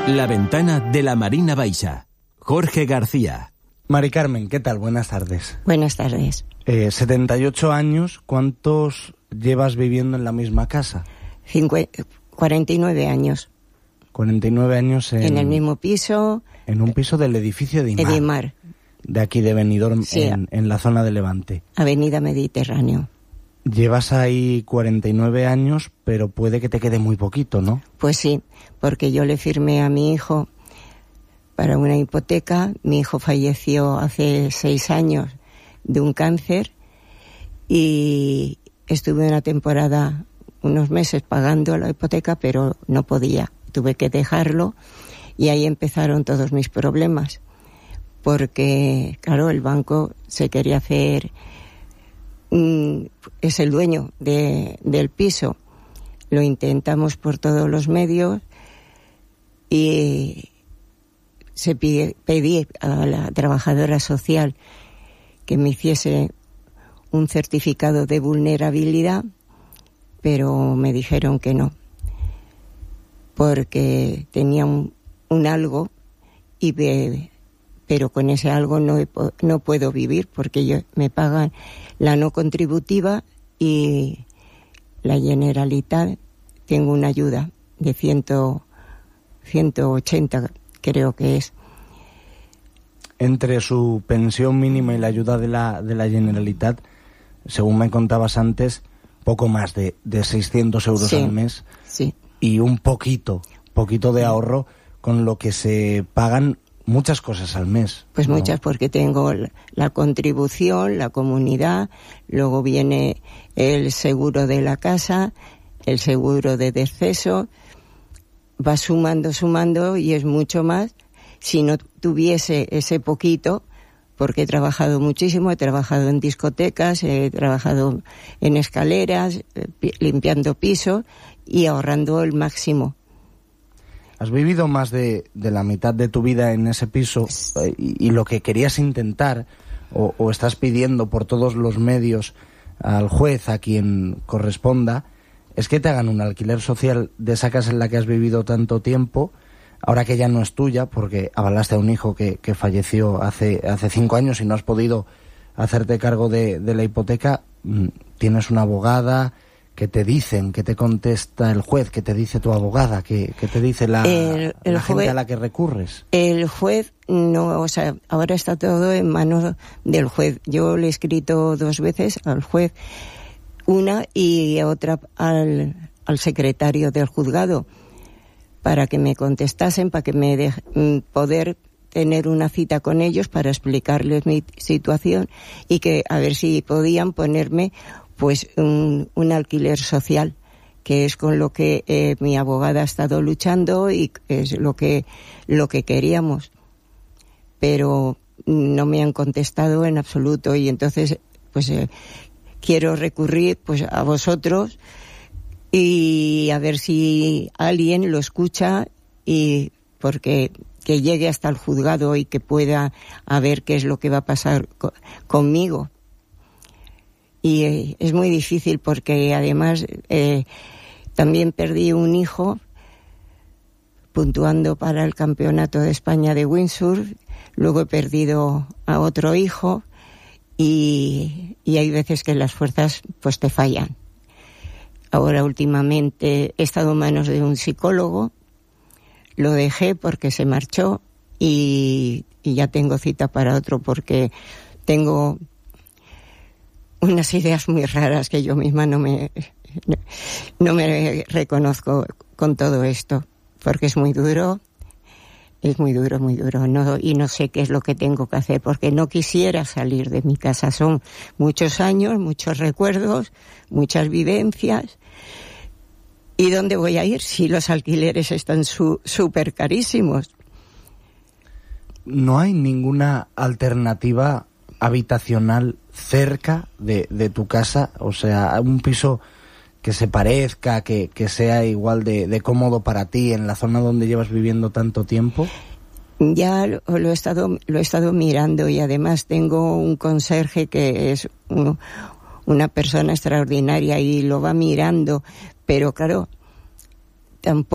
La ventana de la Marina Baixa. Jorge García. Mari Carmen, ¿qué tal? Buenas tardes. Buenas tardes. 78 años, ¿cuántos llevas viviendo en la misma casa? 49 años. 49 años en el mismo piso. En un piso del edificio de Edimar. De aquí de Benidorm, sí, en la zona de Levante. Avenida Mediterráneo. Llevas ahí 49 años, pero puede que te quede muy poquito, ¿no? Pues sí, porque yo le firmé a mi hijo para una hipoteca. Mi hijo falleció hace 6 años de un cáncer y estuve una temporada, unos meses pagando la hipoteca, pero no podía. Tuve que dejarlo y ahí empezaron todos mis problemas. Porque, claro, el banco se quería hacer, es el dueño del piso. Lo intentamos por todos los medios y pedí a la trabajadora social que me hiciese un certificado de vulnerabilidad, pero me dijeron que no, porque tenía un algo pero con ese algo no puedo vivir porque me pagan la no contributiva y la Generalitat. Tengo una ayuda de 180, creo que es. Entre su pensión mínima y la ayuda de la Generalitat, según me contabas antes, poco más de 600 euros sí, al mes. Sí. Y un poquito de ahorro, con lo que se pagan muchas cosas al mes. Pues ¿no? Muchas, porque tengo la contribución, la comunidad, luego viene el seguro de la casa, el seguro de deceso, va sumando y es mucho más. Si no tuviese ese poquito, porque he trabajado muchísimo, he trabajado en discotecas, he trabajado en escaleras, limpiando pisos y ahorrando el máximo. Has vivido más de la mitad de tu vida en ese piso y lo que querías intentar o estás pidiendo por todos los medios al juez, a quien corresponda, es que te hagan un alquiler social de esa casa en la que has vivido tanto tiempo, ahora que ya no es tuya porque avalaste a un hijo que falleció hace 5 años y no has podido hacerte cargo de la hipoteca. Tienes una abogada. ¿Qué te dicen? ¿Qué te contesta el juez? ¿Qué te dice tu abogada? ¿Qué te dice la gente a la que recurres? El juez no, o sea, ahora está todo en manos del juez. Yo le he escrito 2 veces al juez, una y otra al secretario del juzgado, para que me contestasen, para que me poder tener una cita con ellos para explicarles mi situación y que a ver si podían ponerme pues un alquiler social, que es con lo que mi abogada ha estado luchando y es lo que queríamos. Pero no me han contestado en absoluto y entonces pues quiero recurrir pues a vosotros y a ver si alguien lo escucha y porque que llegue hasta el juzgado y que pueda a ver qué es lo que va a pasar conmigo. Y es muy difícil porque además también perdí un hijo puntuando para el Campeonato de España de windsurf, luego he perdido a otro hijo y hay veces que las fuerzas pues te fallan. Ahora últimamente he estado en manos de un psicólogo, lo dejé porque se marchó y ya tengo cita para otro porque tengo unas ideas muy raras que yo misma no me reconozco con todo esto, porque es muy duro, no, y no sé qué es lo que tengo que hacer, porque no quisiera salir de mi casa. Son muchos años, muchos recuerdos, muchas vivencias. ¿Y dónde voy a ir si los alquileres están súper carísimos? ¿No hay ninguna alternativa habitacional cerca de tu casa? O sea, un piso que se parezca, que sea igual de cómodo para ti en la zona donde llevas viviendo tanto tiempo. Ya lo he estado mirando y además tengo un conserje que es una persona extraordinaria y lo va mirando, pero claro, tampoco